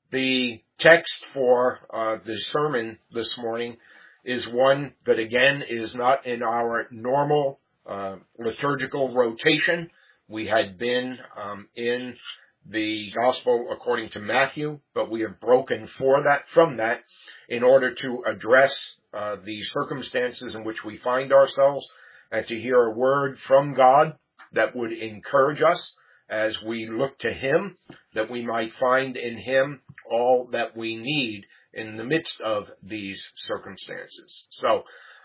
The text for the sermon this morning is one that, again, is not in our normal liturgical rotation. We had been in the Gospel according to Matthew, but we have broken from that in order to address the circumstances in which we find ourselves and to hear a word from God that would encourage us as we look to Him, that we might find in Him all that we need in the midst of these circumstances. So,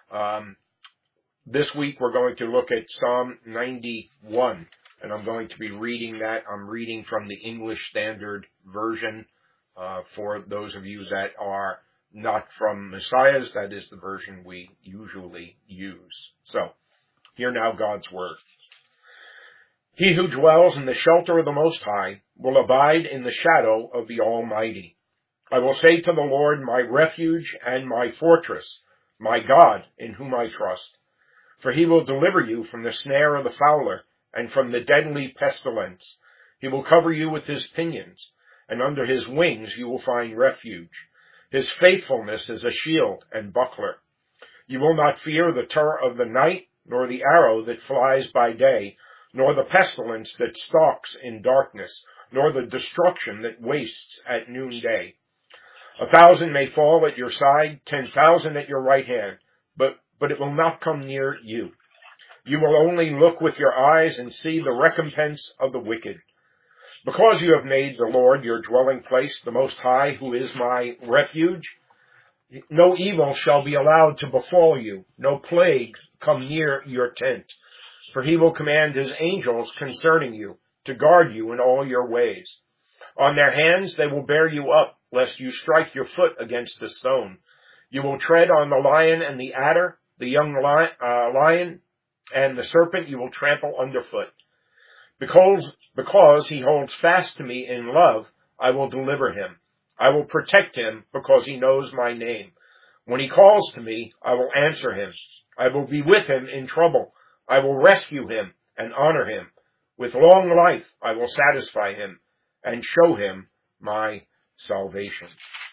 this week we're going to look at Psalm 91, and I'm going to be reading that. I'm reading from the English Standard Version, for those of you that are not from Messiah's. That is the version we usually use. So, hear now God's Word. He who dwells in the shelter of the Most High will abide in the shadow of the Almighty. I will say to the Lord, my refuge and my fortress, my God in whom I trust. For he will deliver you from the snare of the fowler and from the deadly pestilence. He will cover you with his pinions, and under his wings you will find refuge. His faithfulness is a shield and buckler. You will not fear the terror of the night, nor the arrow that flies by day, nor the pestilence that stalks in darkness, nor the destruction that wastes at noonday. 1,000 may fall at your side, 10,000 at your right hand, but it will not come near you. You will only look with your eyes and see the recompense of the wicked. Because you have made the Lord your dwelling place, the Most High, who is my refuge, no evil shall be allowed to befall you, no plague come near your tent. For he will command his angels concerning you, to guard you in all your ways. On their hands they will bear you up, lest you strike your foot against a stone. You will tread on the lion and the adder, the young lion and the serpent you will trample underfoot. Because he holds fast to me in love, I will deliver him. I will protect him because he knows my name. When he calls to me, I will answer him. I will be with him in trouble. I will rescue him and honor him. With long life I will satisfy him and show him my salvation.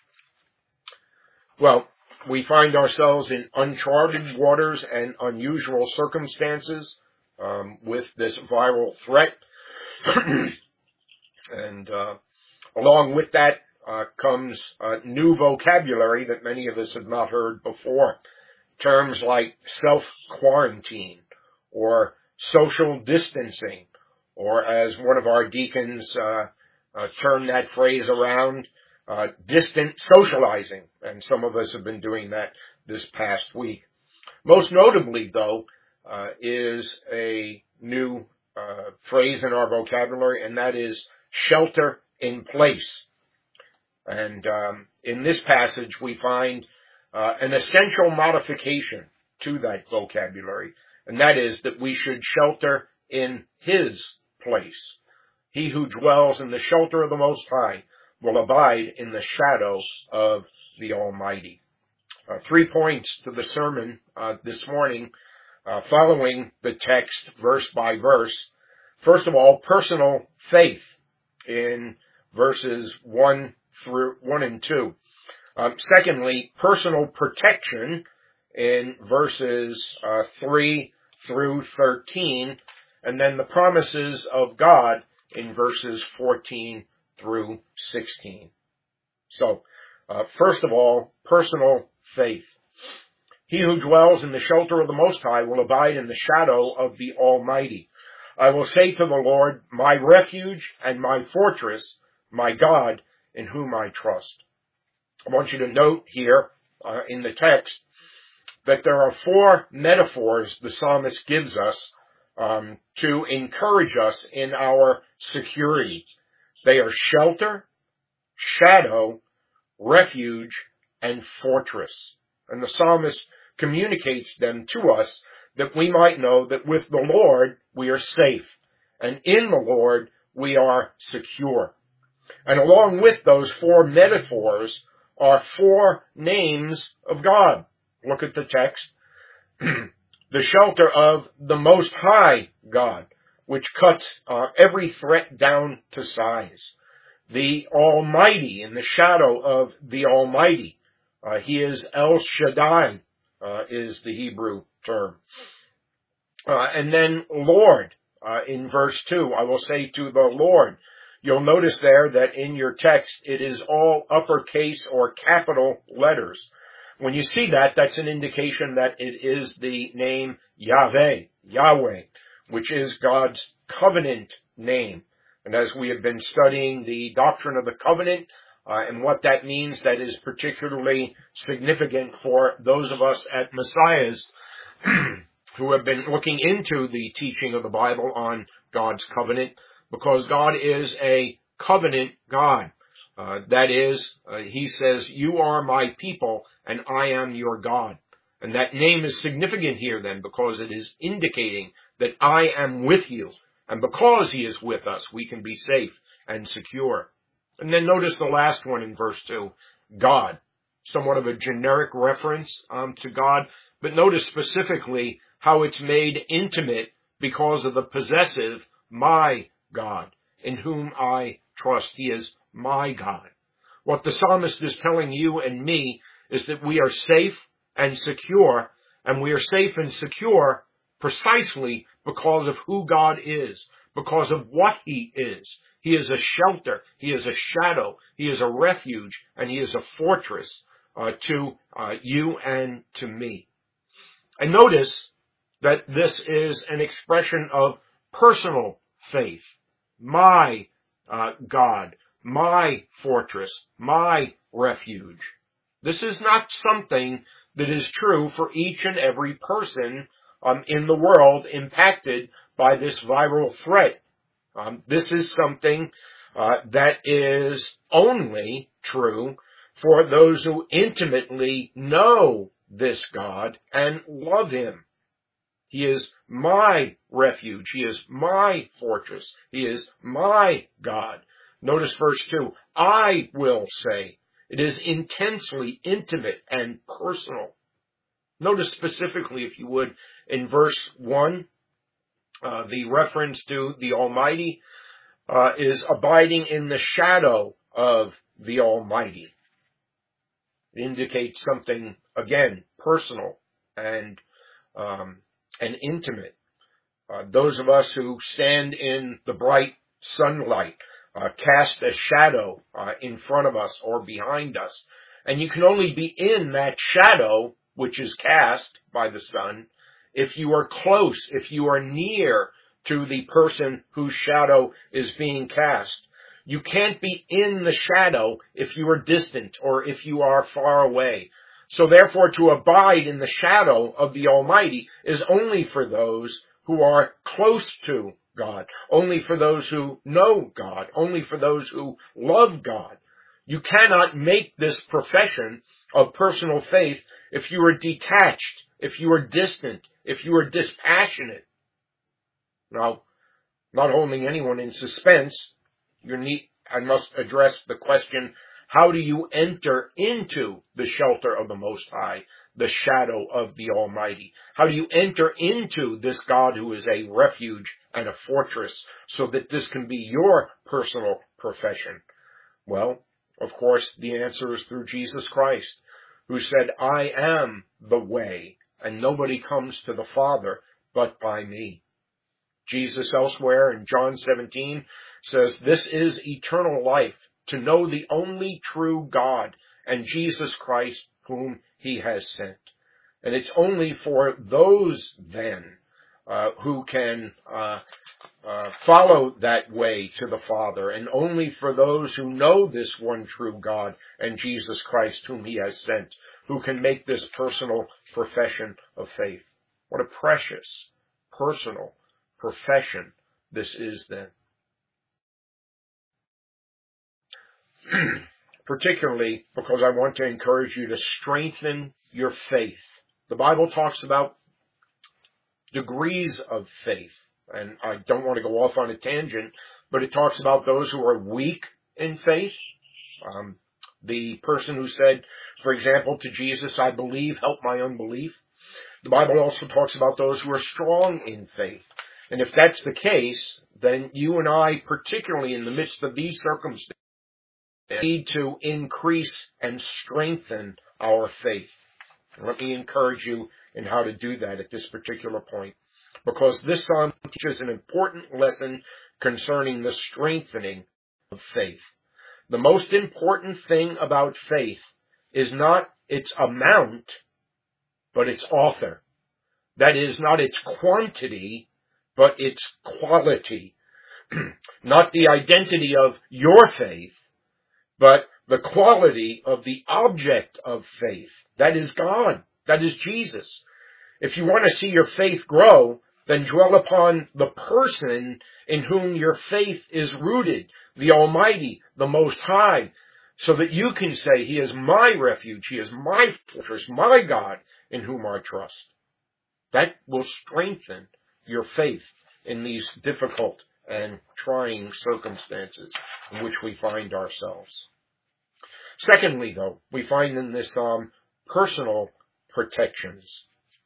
Well, we find ourselves in uncharted waters and unusual circumstances with this viral threat. And along with that comes new vocabulary that many of us have not heard before. Terms like self-quarantine, or social distancing, or as one of our deacons turned that phrase around, distant socializing, and some of us have been doing that this past week. Most notably, though, is a new phrase in our vocabulary, and that is shelter in place. And in this passage, we find an essential modification to that vocabulary, and that is that we should shelter in his place. He who dwells in the shelter of the Most High will abide in the shadow of the Almighty. 3 points to the sermon this morning, following the text verse by verse. First of all, personal faith in verses 1 and 2. Secondly, personal protection in verses 3 through 13, and then the promises of God in verses 14 through 16. So, first of all, personal faith. He who dwells in the shelter of the Most High will abide in the shadow of the Almighty. I will say to the Lord, my refuge and my fortress, my God, in whom I trust. I want you to note here in the text that there are 4 metaphors the psalmist gives us to encourage us in our security. They are shelter, shadow, refuge, and fortress. And the psalmist communicates them to us that we might know that with the Lord we are safe, and in the Lord we are secure. And along with those 4 metaphors are 4 names of God. Look at the text. The shelter of the Most High God, which cuts every threat down to size. the Almighty, in the shadow of the Almighty. He is El Shaddai, is the Hebrew term. And then Lord, in verse 2, I will say to the Lord. You'll notice there that in your text it is all uppercase or capital letters. When you see that, that's an indication that it is the name Yahweh, which is God's covenant name. And as we have been studying the doctrine of the covenant and what that means, that is particularly significant for those of us at Messiah's who have been looking into the teaching of the Bible on God's covenant, because God is a covenant God. That is, he says, you are my people and I am your God. And that name is significant here then, because it is indicating that I am with you. And because he is with us, we can be safe and secure. And then notice the last one in verse 2, God. Somewhat of a generic reference to God, but notice specifically how it's made intimate because of the possessive, my God, in whom I trust. He is my God. What the psalmist is telling you and me is that we are safe and secure, and we are safe and secure precisely because of who God is, because of what he is. He is a shelter, he is a shadow, he is a refuge, and he is a fortress to you and to me. And notice that this is an expression of personal faith. My God, my fortress, my refuge. This is not something that is true for each and every person in the world impacted by this viral threat. This is something that is only true for those who intimately know this God and love him. He is my refuge. He is my fortress. He is my God. Notice verse 2. I will say. It is intensely intimate and personal. Notice specifically, if you would, in verse 1, the reference to the Almighty is abiding in the shadow of the Almighty. It indicates something, again, personal and intimate. Those of us who stand in the bright sunlight cast a shadow in front of us or behind us. And you can only be in that shadow, which is cast by the sun, if you are close, if you are near to the person whose shadow is being cast. You can't be in the shadow if you are distant or if you are far away. So therefore, to abide in the shadow of the Almighty is only for those who are close to God, only for those who know God, only for those who love God. You cannot make this profession of personal faith if you are detached, if you are distant, if you are dispassionate. Now, not holding anyone in suspense, I must address the question, how do you enter into the shelter of the Most High, the shadow of the Almighty? How do you enter into this God who is a refuge and a fortress so that this can be your personal profession? Well, of course, the answer is through Jesus Christ, who said, I am the way, and nobody comes to the Father but by me. Jesus elsewhere in John 17 says, this is eternal life, to know the only true God and Jesus Christ whom he has sent. And it's only for those then who can follow that way to the Father, and only for those who know this one true God and Jesus Christ whom he has sent, who can make this personal profession of faith. What a precious personal profession this is then. Particularly because I want to encourage you to strengthen your faith. The Bible talks about degrees of faith, and I don't want to go off on a tangent, but it talks about those who are weak in faith. The person who said, for example, to Jesus, I believe, help my unbelief. The Bible also talks about those who are strong in faith. And if that's the case, then you and I, particularly in the midst of these circumstances, need to increase and strengthen our faith. Let me encourage you in how to do that at this particular point, because this psalm teaches an important lesson concerning the strengthening of faith. The most important thing about faith is not its amount, but its author. That is, not its quantity, but its quality. Not the identity of your faith, but the quality of the object of faith. That is God. That is Jesus. If you want to see your faith grow, then dwell upon the person in whom your faith is rooted, the Almighty, the Most High, so that you can say, He is my refuge, He is my fortress, my God, in whom I trust. That will strengthen your faith in these difficult and trying circumstances in which we find ourselves. Secondly, though, we find in this psalm personal protections.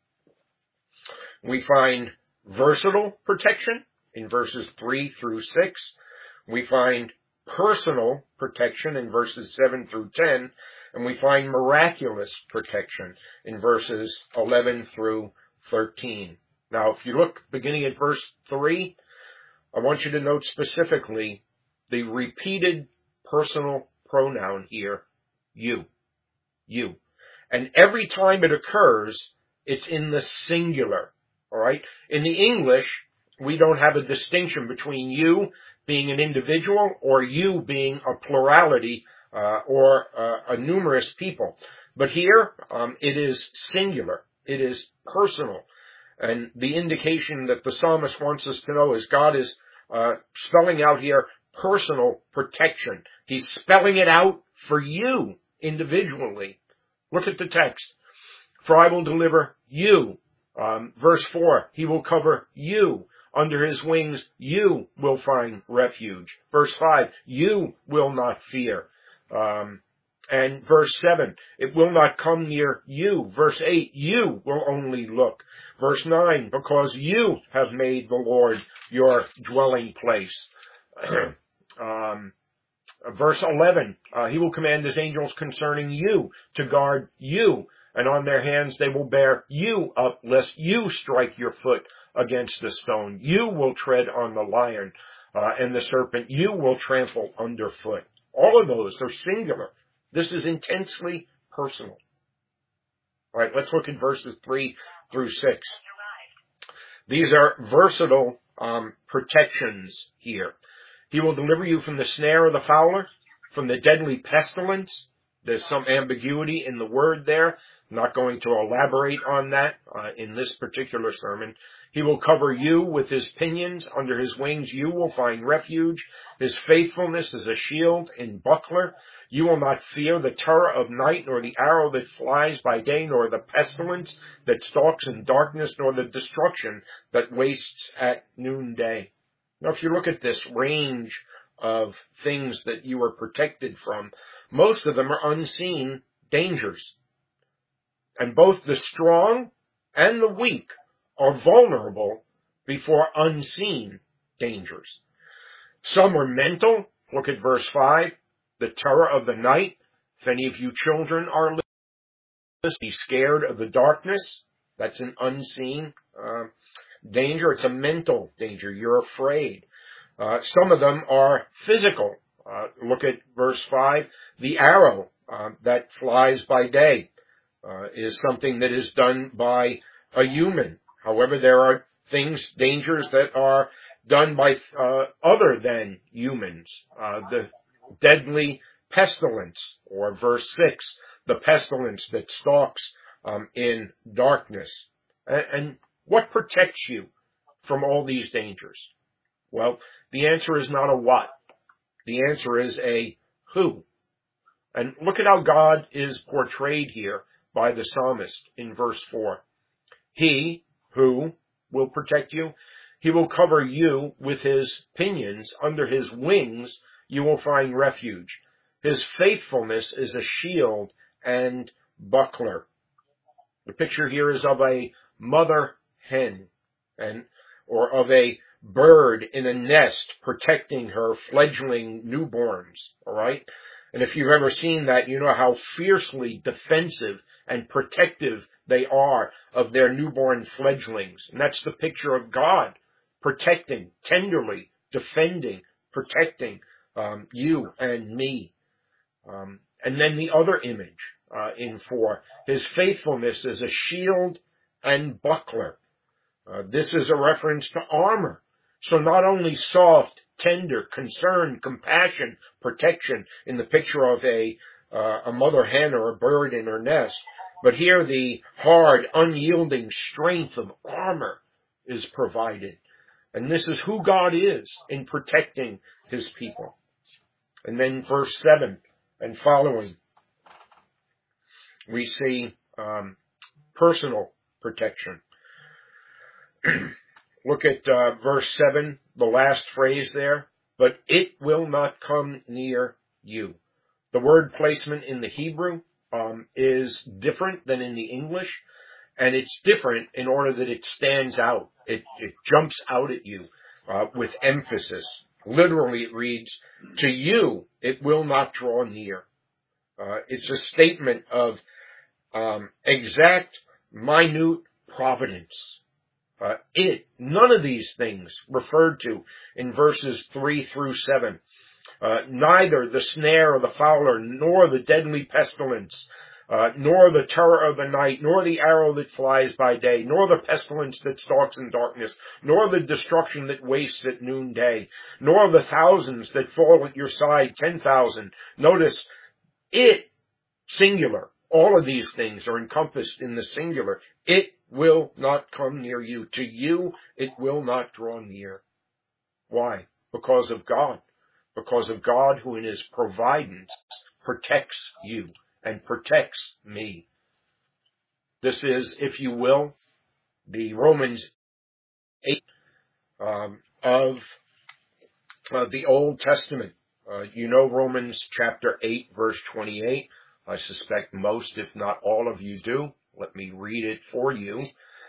We find versatile protection in verses 3 through 6. We find personal protection in verses 7 through 10. And we find miraculous protection in verses 11 through 13. Now, if you look beginning at verse 3, I want you to note specifically the repeated personal pronoun here, you. You. And every time it occurs, it's in the singular. All right? In the English, we don't have a distinction between you being an individual or you being a plurality or a numerous people. But here, it is singular. It is personal. And the indication that the psalmist wants us to know is God is spelling out here personal protection. He's spelling it out for you individually. Look at the text. For I will deliver you. Verse 4, He will cover you. Under His wings, you will find refuge. Verse 5, you will not fear. And verse 7, it will not come near you. Verse 8, you will only look. Verse 9, because you have made the Lord your dwelling place. Verse 11, He will command His angels concerning you to guard you, and on their hands they will bear you up, lest you strike your foot against a stone. You will tread on the lion and the serpent. You will trample underfoot. All of those are singular. This is intensely personal. All right, let's look at verses 3 through 6. These are versatile protections here. He will deliver you from the snare of the fowler, from the deadly pestilence. There's some ambiguity in the word there. I'm not going to elaborate on that in this particular sermon. He will cover you with His pinions. Under His wings you will find refuge. His faithfulness is a shield and buckler. You will not fear the terror of night, nor the arrow that flies by day, nor the pestilence that stalks in darkness, nor the destruction that wastes at noonday. Now, if you look at this range of things that you are protected from, most of them are unseen dangers. And both the strong and the weak are vulnerable before unseen dangers. Some are mental. Look at verse 5. The terror of the night. If any of you children are listening, be scared of the darkness. That's an unseen danger. It's a mental danger. You're afraid. Some of them are physical. Look at verse 5. The arrow that flies by day is something that is done by a human. However, there are dangers that are done by other than humans. The deadly pestilence, or verse 6, the pestilence that stalks in darkness. And what protects you from all these dangers? Well, the answer is not a what. The answer is a who. And look at how God is portrayed here by the psalmist in verse 4. He, who, will protect you. He will cover you with His pinions. Under His wings you will find refuge. His faithfulness is a shield and buckler. The picture here is of a mother hen, or of a bird in a nest protecting her fledgling newborns. All right, And if you've ever seen that, you know how fiercely defensive and protective they are of their newborn fledglings. And that's the picture of God protecting, tenderly defending, protecting you and me. And then the other image in 4, his faithfulness is a shield and buckler. This is a reference to armor. So not only soft, tender, concern, compassion, protection in the picture of a mother hen or a bird in her nest, but here the hard, unyielding strength of armor is provided. And this is who God is in protecting his people. And then verse 7 and following, we see personal protection. Look at verse 7, the last phrase there. But it will not come near you. The word placement in the Hebrew is different than in the English, and it's different in order that it stands out. It jumps out at you with emphasis. Literally, it reads, to you it will not draw near. It's a statement of exact, minute providence. None of these things referred to in verses 3 through 7. Neither the snare of the fowler, nor the deadly pestilence, nor the terror of the night, nor the arrow that flies by day, nor the pestilence that stalks in darkness, nor the destruction that wastes at noonday, nor the thousands that fall at your side, 10,000. Notice, it, singular. All of these things are encompassed in the singular. It will not come near you. To you, it will not draw near. Why? Because of God. Because of God who in his providence protects you and protects me. This is, if you will, the Romans 8 of the Old Testament. You know Romans chapter 8, verse 28. I suspect most, if not all of you do. Let me read it for you.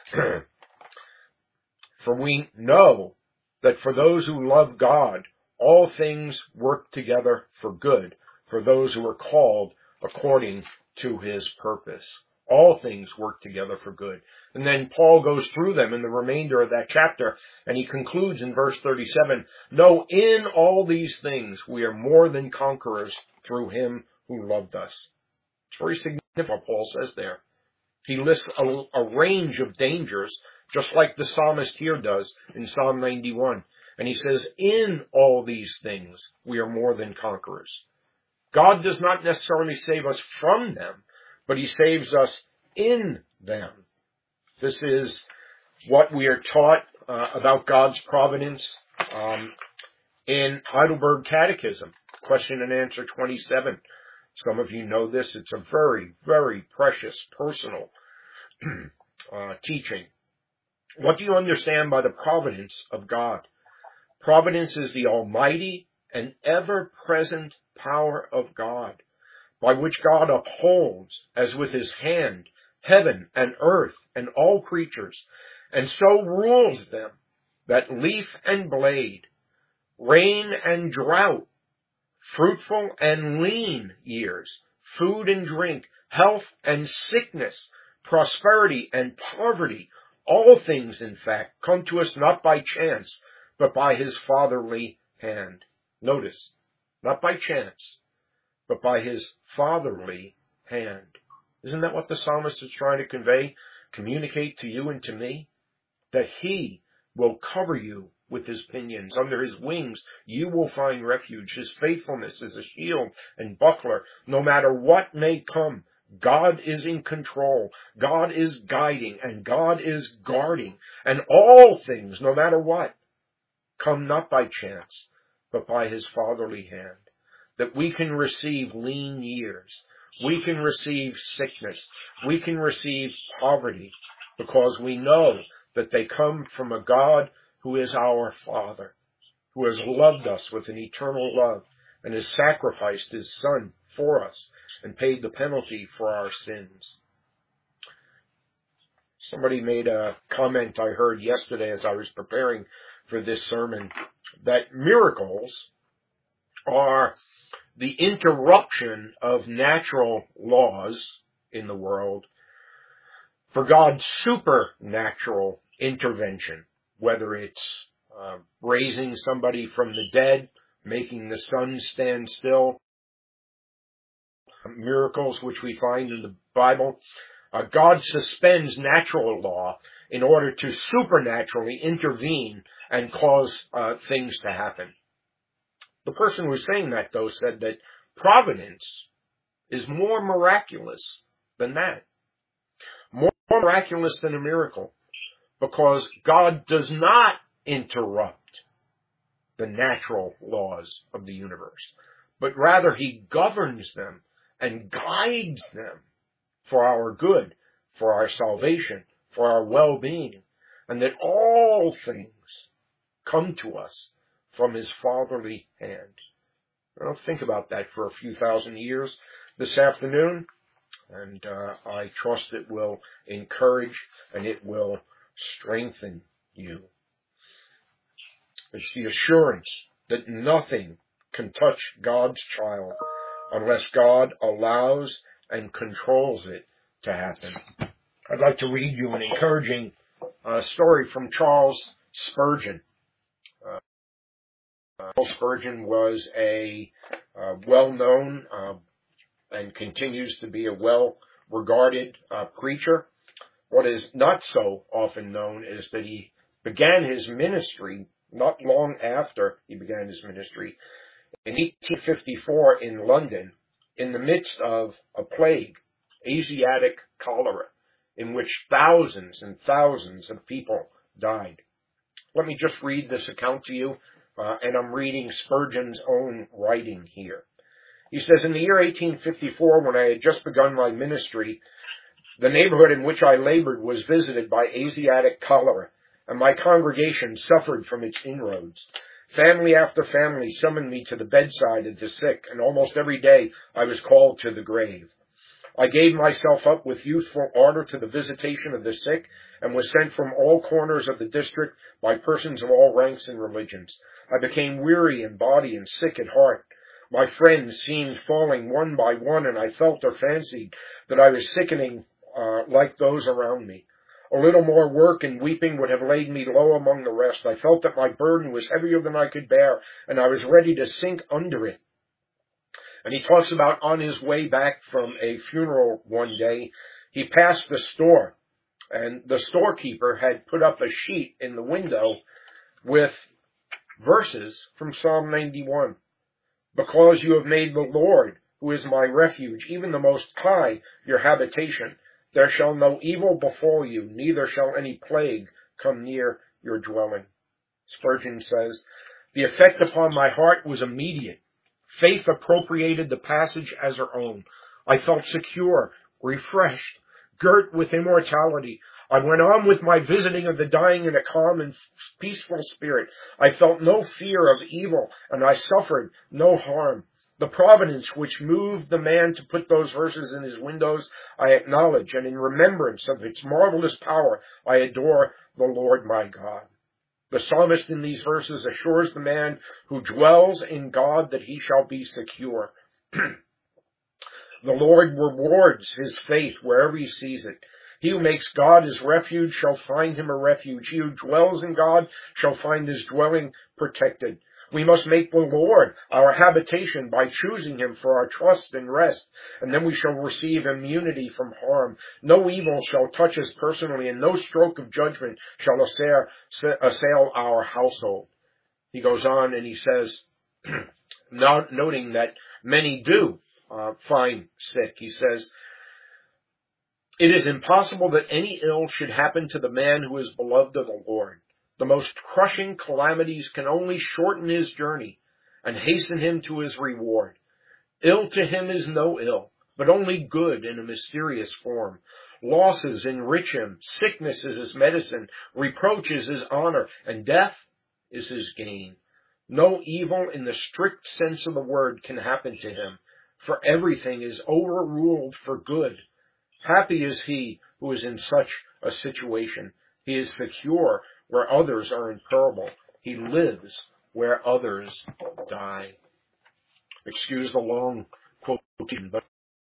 For we know that for those who love God, all things work together for good, for those who are called according to his purpose. All things work together for good. And then Paul goes through them in the remainder of that chapter, and he concludes in verse 37, no, in all these things we are more than conquerors through him who loved us. It's very significant what Paul says there. He lists a range of dangers, just like the psalmist here does in Psalm 91. And he says, in all these things, we are more than conquerors. God does not necessarily save us from them, but he saves us in them. This is what we are taught about God's providence in Heidelberg Catechism, question and answer 27. Some of you know this. It's a very, very precious, personal teaching. What do you understand by the providence of God? Providence is the almighty and ever-present power of God, by which God upholds, as with his hand, heaven and earth and all creatures, and so rules them that leaf and blade, rain and drought, fruitful and lean years, food and drink, health and sickness, prosperity and poverty, all things, in fact, come to us not by chance, but by his fatherly hand. Notice, not by chance, but by his fatherly hand. Isn't that what the psalmist is trying to convey, communicate to you and to me? That he will cover you with his pinions. Under his wings, you will find refuge. His faithfulness is a shield and buckler. No matter what may come, God is in control. God is guiding, and God is guarding. And all things, no matter what, come not by chance, but by his fatherly hand. That we can receive lean years. We can receive sickness. We can receive poverty, because we know that they come from a God who is our Father, who has loved us with an eternal love and has sacrificed his Son for us and paid the penalty for our sins. Somebody made a comment I heard yesterday as I was preparing for this sermon, that miracles are the interruption of natural laws in the world for God's supernatural intervention, whether it's raising somebody from the dead, making the sun stand still, miracles which we find in the Bible. God suspends natural law in order to supernaturally intervene and cause things to happen. The person who was saying that, though, said that providence is more miraculous than that. More miraculous than a miracle, because God does not interrupt the natural laws of the universe, but rather He governs them and guides them for our good, for our salvation, for our well-being, and that all things come to us from His fatherly hand. Well, think about that for a few thousand years this afternoon, and I trust it will encourage and it will strengthen you. It's the assurance that nothing can touch God's child unless God allows and controls it to happen. I'd like to read you an encouraging story from Charles Spurgeon. Charles Spurgeon was a well-known and continues to be a well-regarded preacher. What is not so often known is that he began his ministry not long after he began his ministry in 1854 in London, in the midst of a plague, Asiatic cholera, in which thousands and thousands of people died. Let me just read this account to you, and I'm reading Spurgeon's own writing here. He says, in the year 1854, when I had just begun my ministry, the neighborhood in which I labored was visited by Asiatic cholera, and my congregation suffered from its inroads. Family after family summoned me to the bedside of the sick, and almost every day I was called to the grave. I gave myself up with youthful ardor to the visitation of the sick, and was sent from all corners of the district by persons of all ranks and religions. I became weary in body and sick at heart. My friends seemed falling one by one, and I felt or fancied that I was sickening like those around me. A little more work and weeping would have laid me low among the rest. I felt that my burden was heavier than I could bear, and I was ready to sink under it. And he talks about on his way back from a funeral one day, he passed the store, and the storekeeper had put up a sheet in the window with verses from Psalm 91. Because you have made the Lord, who is my refuge, even the Most High, your habitation, there shall no evil befall you, neither shall any plague come near your dwelling. Spurgeon says, the effect upon my heart was immediate. Faith appropriated the passage as her own. I felt secure, refreshed, girt with immortality. I went on with my visiting of the dying in a calm and peaceful spirit. I felt no fear of evil, and I suffered no harm. The providence which moved the man to put those verses in his windows, I acknowledge, and in remembrance of its marvelous power, I adore the Lord my God. The psalmist in these verses assures the man who dwells in God that he shall be secure. The Lord rewards his faith wherever he sees it. He who makes God his refuge shall find him a refuge. He who dwells in God shall find his dwelling protected. We must make the Lord our habitation by choosing him for our trust and rest, and then we shall receive immunity from harm. No evil shall touch us personally, and no stroke of judgment shall assail our household. He goes on and he says, noting that many do find sick, he says, it is impossible that any ill should happen to the man who is beloved of the Lord. The most crushing calamities can only shorten his journey and hasten him to his reward. Ill to him is no ill, but only good in a mysterious form. Losses enrich him, sickness is his medicine, reproach is his honor, and death is his gain. No evil in the strict sense of the word can happen to him, for everything is overruled for good. Happy is he who is in such a situation. He is secure where others are in peril. He lives where others die. Excuse the long quotation, but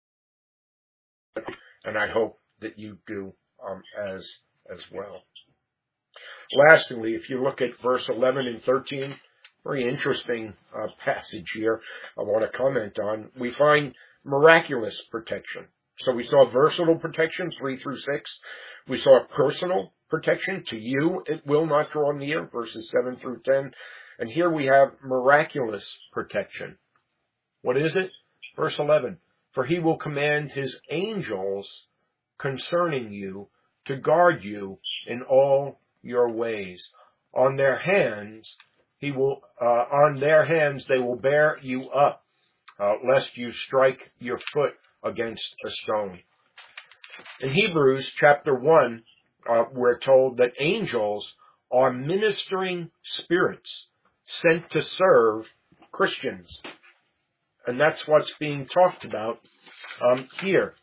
and I hope that you do as well. Lastly, if you look at verse 11 and 13, very interesting passage here I want to comment on. We find miraculous protection. So we saw versatile protection, 3 through 6. We saw personal protection. To you it will not draw near, verses 7 through 10. And here we have miraculous protection. What is it? Verse 11. For he will command his angels concerning you to guard you in all your ways. On their hands they will bear you up, lest you strike your foot against a stone. In Hebrews chapter 1, we're told that angels are ministering spirits sent to serve Christians. And that's what's being talked about here.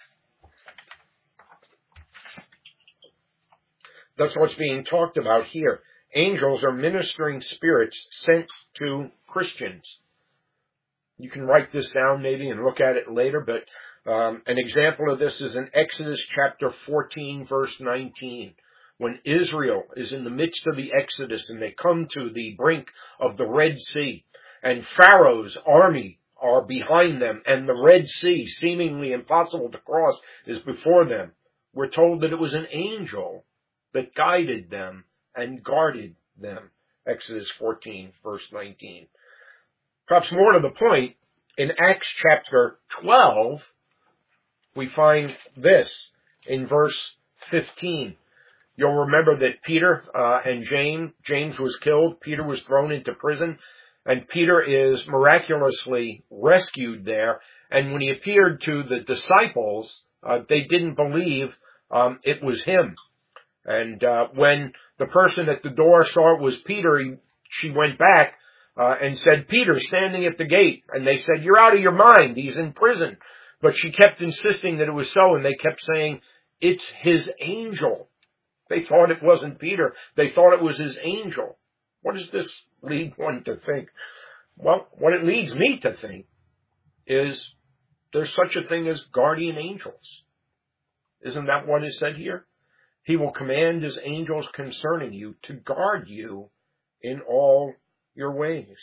That's what's being talked about here. Angels are ministering spirits sent to Christians. You can write this down maybe and look at it later, but an example of this is in Exodus chapter 14, verse 19. When Israel is in the midst of the Exodus and they come to the brink of the Red Sea, and Pharaoh's army are behind them, and the Red Sea, seemingly impossible to cross, is before them. We're told that it was an angel that guided them and guarded them. Exodus 14, verse 19. Perhaps more to the point, in Acts chapter 12, we find this in verse 15. You'll remember that Peter and James was killed. Peter was thrown into prison, and Peter is miraculously rescued there. And when he appeared to the disciples, they didn't believe it was him. And when the person at the door saw it was Peter, she went back and said, Peter's standing at the gate. And they said, you're out of your mind. He's in prison. But she kept insisting that it was so, and they kept saying, it's his angel. They thought it wasn't Peter. They thought it was his angel. What does this lead one to think? Well, what it leads me to think is there's such a thing as guardian angels. Isn't that what is said here? He will command his angels concerning you to guard you in all your ways.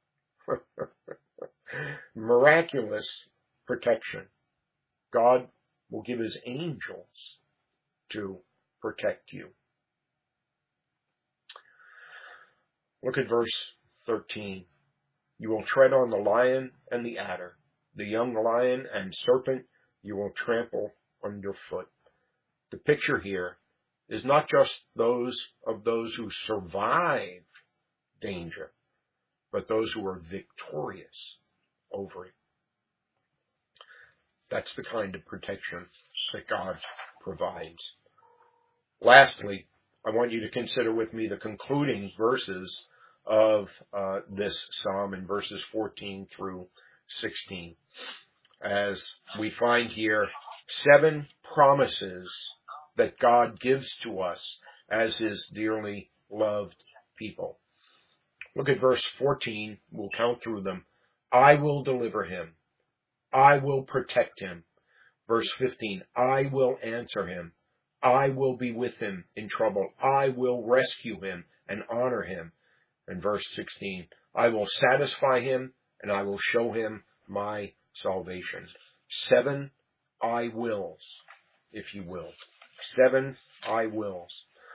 Miraculous protection. God will give his angels to protect you. Look at verse 13. You will tread on the lion and the adder, the young lion and serpent you will trample underfoot. The picture here is not just those who survive danger, but those who are victorious over it. That's the kind of protection that God provides. Lastly, I want you to consider with me the concluding verses of this psalm in verses 14 through 16. As we find here 7 promises that God gives to us as his dearly loved people. Look at verse 14. We'll count through them. I will deliver him. I will protect him. Verse 15. I will answer him. I will be with him in trouble. I will rescue him and honor him. And verse 16. I will satisfy him and I will show him my salvation. 7 I wills, if you will. 7 I wills.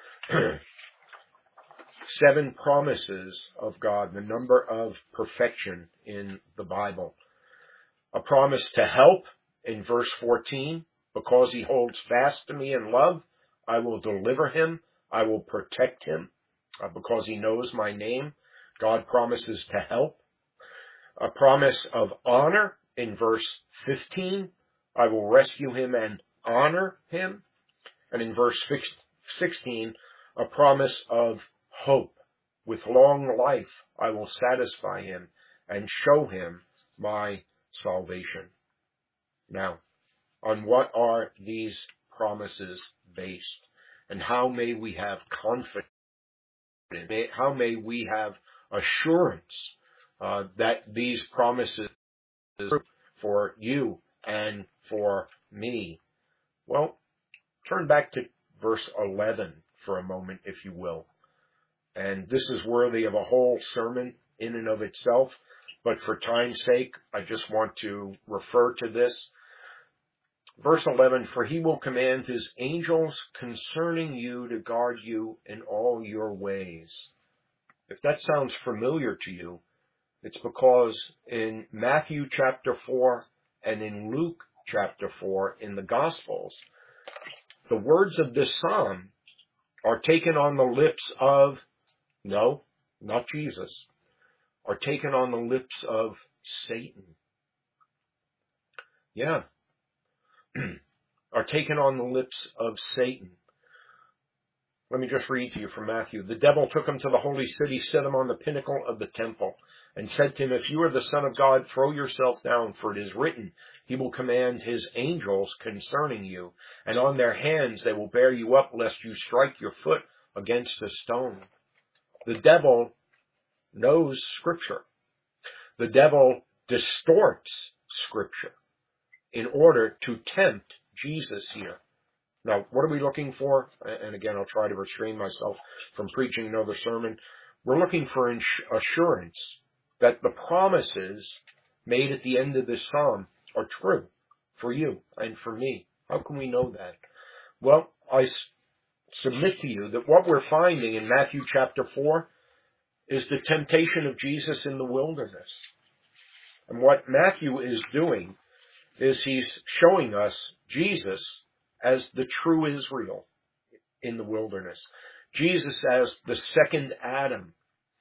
7 promises of God, the number of perfection in the Bible. A promise to help in verse 14. Because he holds fast to me in love, I will deliver him. I will protect him. Because he knows my name, God promises to help. A promise of honor in verse 15. I will rescue him and honor him. And in verse 16, a promise of hope. With long life, I will satisfy him and show him my salvation. Now, on what are these promises based? And how may we have confidence? How may we have assurance that these promises for you and for me. Well, turn back to verse 11 for a moment, if you will. And this is worthy of a whole sermon in and of itself, but for time's sake, I just want to refer to this. Verse 11, for he will command his angels concerning you to guard you in all your ways. If that sounds familiar to you, it's because in Matthew chapter 4 and in Luke chapter 4 in the Gospels, the words of this psalm are taken on the lips of, no, not Jesus, are taken on the lips of Satan. Yeah. Are taken on the lips of Satan. Let me just read to you from Matthew. The devil took him to the holy city, set him on the pinnacle of the temple, and said to him, if you are the Son of God, throw yourself down, for it is written, he will command his angels concerning you, and on their hands they will bear you up, lest you strike your foot against a stone. The devil knows Scripture. The devil distorts Scripture in order to tempt Jesus here. Now, what are we looking for? And again, I'll try to restrain myself from preaching another sermon. We're looking for assurance that the promises made at the end of this psalm are true for you and for me. How can we know that? Well, I submit to you that what we're finding in Matthew chapter 4 is the temptation of Jesus in the wilderness. And what Matthew is doing is he's showing us Jesus as the true Israel in the wilderness. Jesus as the second Adam.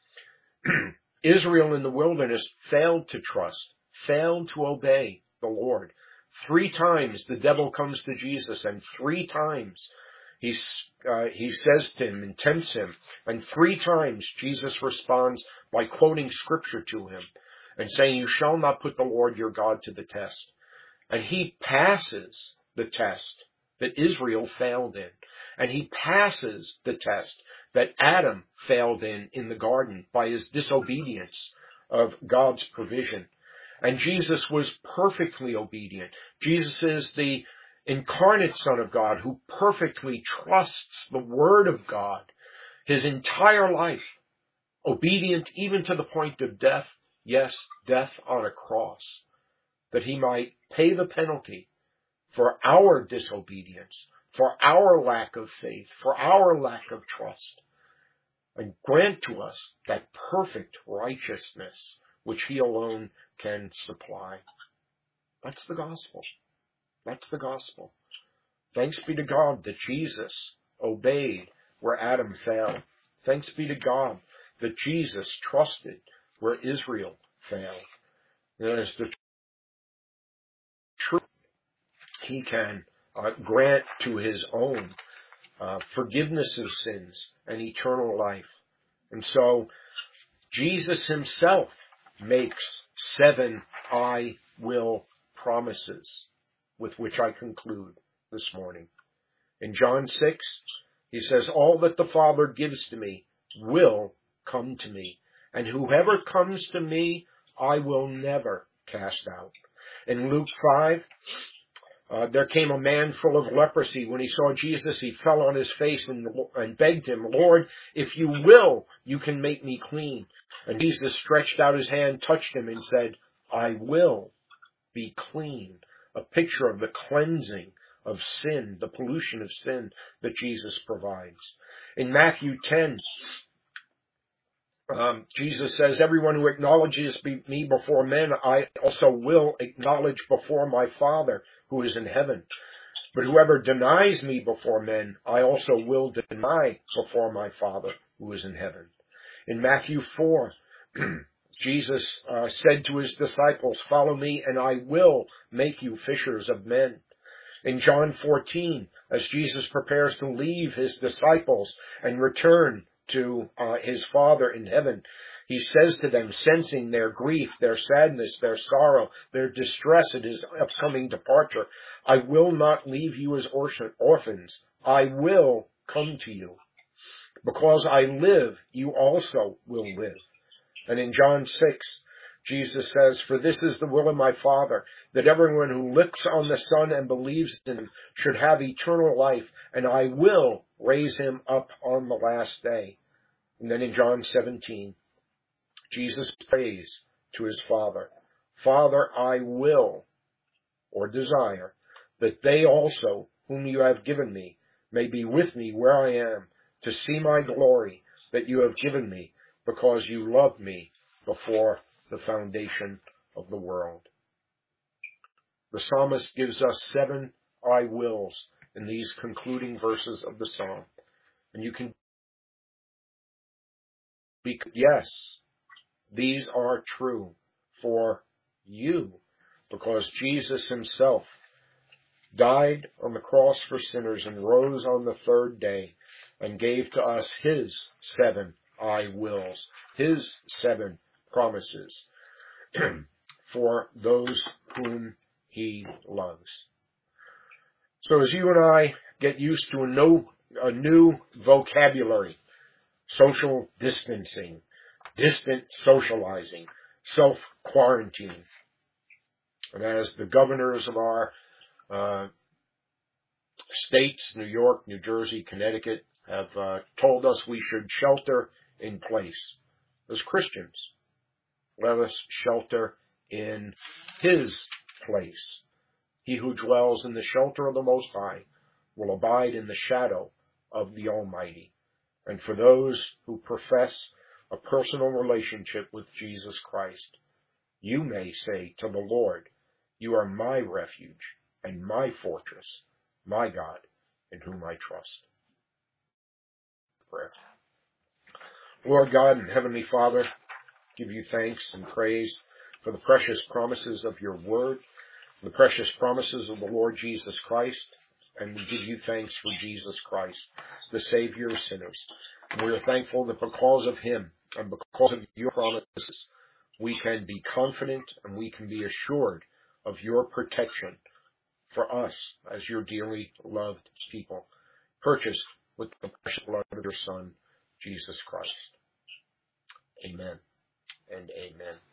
Israel in the wilderness failed to trust, failed to obey the Lord. 3 times the devil comes to Jesus, and 3 times he says to him and tempts him. And 3 times Jesus responds by quoting Scripture to him and saying, you shall not put the Lord your God to the test. And he passes the test that Israel failed in. And he passes the test that Adam failed in the garden by his disobedience of God's provision. And Jesus was perfectly obedient. Jesus is the incarnate Son of God who perfectly trusts the Word of God his entire life, obedient even to the point of death, yes, death on a cross, that he might pay the penalty for our disobedience, for our lack of faith, for our lack of trust, and grant to us that perfect righteousness which he alone can supply. That's the gospel. That's the gospel. Thanks be to God that Jesus obeyed where Adam failed. Thanks be to God that Jesus trusted where Israel failed. And as the truth, he can grant to his own forgiveness of sins and eternal life. And so Jesus himself makes 7 I will promises, with which I conclude this morning. In John 6, he says, all that the Father gives to me will come to me, and whoever comes to me, I will never cast out. In Luke 5, there came a man full of leprosy. When he saw Jesus, he fell on his face and begged him, Lord, if you will, you can make me clean. And Jesus stretched out his hand, touched him, and said, I will be clean. A picture of the cleansing of sin, the pollution of sin that Jesus provides. In Matthew 10, Jesus says, everyone who acknowledges me before men, I also will acknowledge before my Father who is in heaven. But whoever denies me before men, I also will deny before my Father who is in heaven. In Matthew 4, Jesus said to his disciples, follow me and I will make you fishers of men. In John 14, as Jesus prepares to leave his disciples and return to his Father in heaven, he says to them, sensing their grief, their sadness, their sorrow, their distress at his upcoming departure, I will not leave you as orphans. I will come to you. Because I live, you also will live. And in John 6, Jesus says, "For this is the will of my Father, that everyone who looks on the Son and believes in him should have eternal life, and I will raise him up on the last day." And then in John 17, Jesus prays to his Father, "Father, I will," or desire, "that they also, whom you have given me, may be with me where I am, to see my glory that you have given me, because you loved me before the foundation of the world." The psalmist gives us 7 "I wills" in these concluding verses of the psalm. And you can be, yes, these are true for you, because Jesus himself died on the cross for sinners and rose on the 3rd day and gave to us his 7 "I wills," his 7 promises for those whom he loves. So as you and I get used to a new vocabulary, social distancing, distant socializing, self-quarantine, and as the governors of our states, New York, New Jersey, Connecticut, have told us we should shelter in place. As Christians, let us shelter in his place. He who dwells in the shelter of the Most High will abide in the shadow of the Almighty. And for those who profess a personal relationship with Jesus Christ, you may say to the Lord, "You are my refuge and my fortress, my God, in whom I trust." Prayer. Lord God and Heavenly Father, give you thanks and praise for the precious promises of your word, the precious promises of the Lord Jesus Christ, and we give you thanks for Jesus Christ, the Savior of sinners. And we are thankful that because of him and because of your promises, we can be confident and we can be assured of your protection for us as your dearly loved people, purchased with the precious blood of your Son, Jesus Christ. Amen and amen.